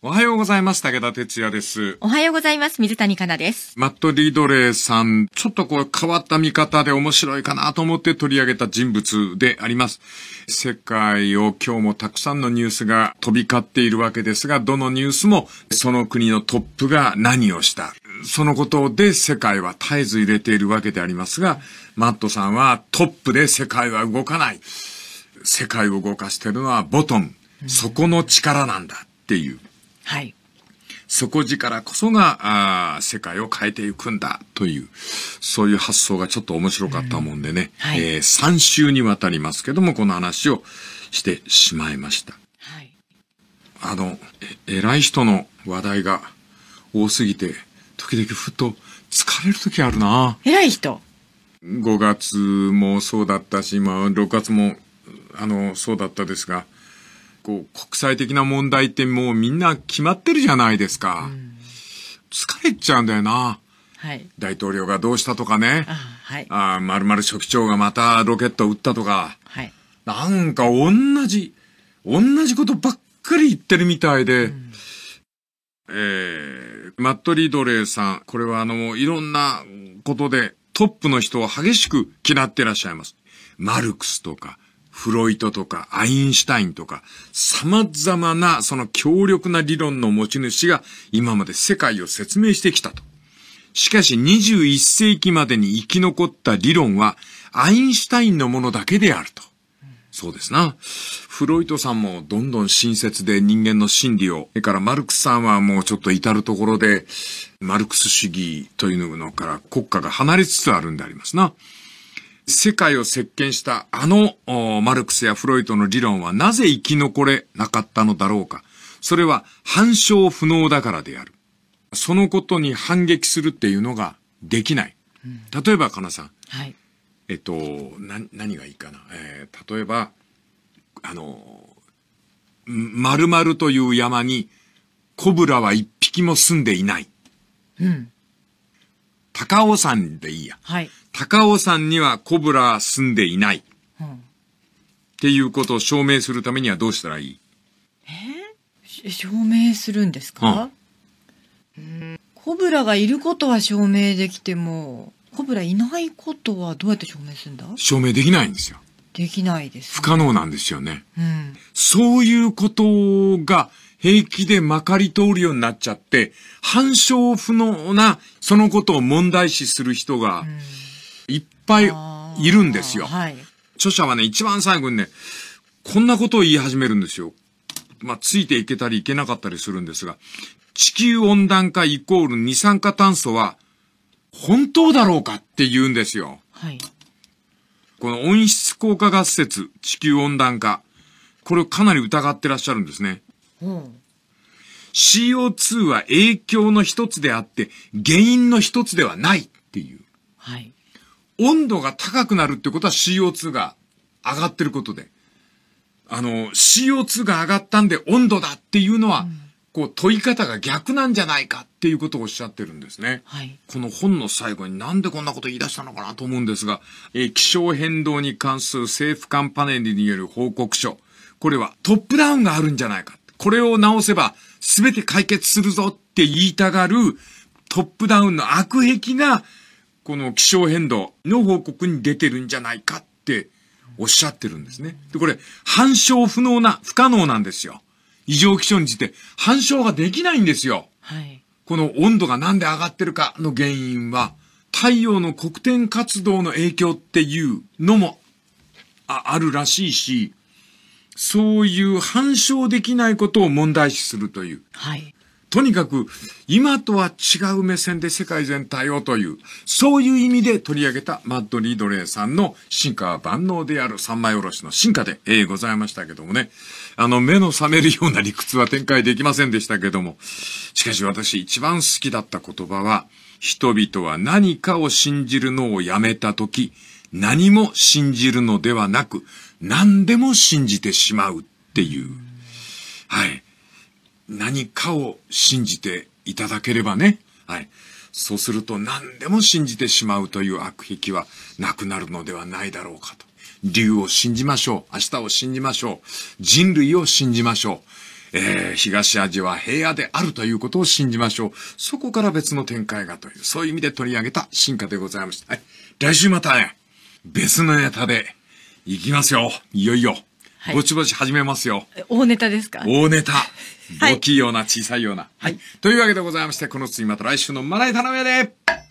おはようございます。武田哲也です。 おはようございます。水谷香奈です。 マット・リードレーさん、ちょっと変わった見方で面白いかなと思って取り上げた人物であります。世界を今日もたくさんのニュースが飛び交っているわけですが、どのニュースもその国のトップが何をした。そのことで世界は絶えず入れているわけでありますが、マットさんはトップで世界は動かない。世界を動かしているのはボトム。そこの力なんだっていう。 はい。 底力こそが世界を変えていくんだという、そういう発想がちょっと面白かったもんでね、 はい、 3週にわたりますけども、この話をしてしまいました。 はい、 偉い人の話題が多すぎて、時々ふと疲れる時あるな。 偉い人。 5月もそうだったし、6月もそうだったですが、国際的な問題ってもうみんな決まってるじゃないですか。疲れちゃうんだよな。 はい。 大統領がどうしたとかね。 はい。 〇〇書記長がまたロケットを撃ったとか。 はい。 なんか同じことばっかり言ってるみたいで。マット・リードレーさん、これはいろんなことでトップの人を激しく嫌ってらっしゃいます。マルクスとか。フロイトとかアインシュタインとか様々なその強力な理論の持ち主が今まで世界を説明してきたと。しかし21世紀までに生き残った理論はアインシュタインのものだけであると。そうですな。フロイトさんもどんどん親切で人間の心理を、それからマルクスさんはもうちょっと至るところでマルクス主義というのから国家が離れつつあるんでありますな。世界を席巻したマルクスやフロイトの理論はなぜ生き残れなかったのだろうか。それは反証不能だからである。そのことに反撃するっていうのができない。例えば、かなさん。 はい。 何がいいかな。例えば、〇〇という山にコブラは一匹も住んでいない。高尾山でいいや。 はい。 高尾山にはコブラは住んでいない。っていうことを証明するためにはどうしたらいい？ 証明するんですか？コブラがいることは証明できても、コブラいないことはどうやって証明するんだ？ 証明できないんですよ。 できないです、 不可能なんですよね。 そういうことが平気でまかり通るようになっちゃって、反証不能なそのことを問題視する人がいっぱいいるんですよ。 はい、 著者はね、一番最後にね、こんなことを言い始めるんですよ。ついていけたりいけなかったりするんですが、地球温暖化イコール二酸化炭素は本当だろうかって言うんですよ。 はい。 この温室効果ガス説、地球温暖化、これをかなり疑ってらっしゃるんですね。CO2 は影響の一つであって原因の一つではないっていう。 はい。 温度が高くなるってことは CO2 が上がってることで。CO2 が上がったんで温度だっていうのは、問い方が逆なんじゃないかっていうことをおっしゃってるんですね。 はい。 この本の最後になんでこんなこと言い出したのかなと思うんですが、気象変動に関する政府間パネルによる報告書。これはトップダウンがあるんじゃないか。これを直せば全て解決するぞって言いたがるトップダウンの悪癖がこの気象変動の報告に出てるんじゃないかっておっしゃってるんですね。で、これ反証不可能なんですよ。異常気象について反証ができないんですよ。 はい。 この温度がなんで上がってるかの原因は太陽の黒点活動の影響っていうのもあるらしいし、そういう反証できないことを問題視するという。 はい。 とにかく今とは違う目線で世界全体をという、そういう意味で取り上げたマット・リードレーさんの進化は万能である三枚おろしの進化で、ございましたけどもね。目の覚めるような理屈は展開できませんでしたけども。しかし私一番好きだった言葉は、人々は何かを信じるのをやめたとき、何も信じるのではなく、何でも信じてしまうっていう。はい。何かを信じていただければね。はい。そうすると何でも信じてしまうという悪癖はなくなるのではないだろうかと。竜を信じましょう。明日を信じましょう。人類を信じましょ東アジアは平野であるということを信じましょう。そこから別の展開がという、そういう意味で取り上げた進化でございました。はい。来週またね、別のネタで行きますよ。いよいよ。 はい、 ぼちぼち始めますよ。 大ネタですか？ 大ネタ。 はい、 大きいような小さいような。はい。というわけでございまして、この次また来週のまな板の上で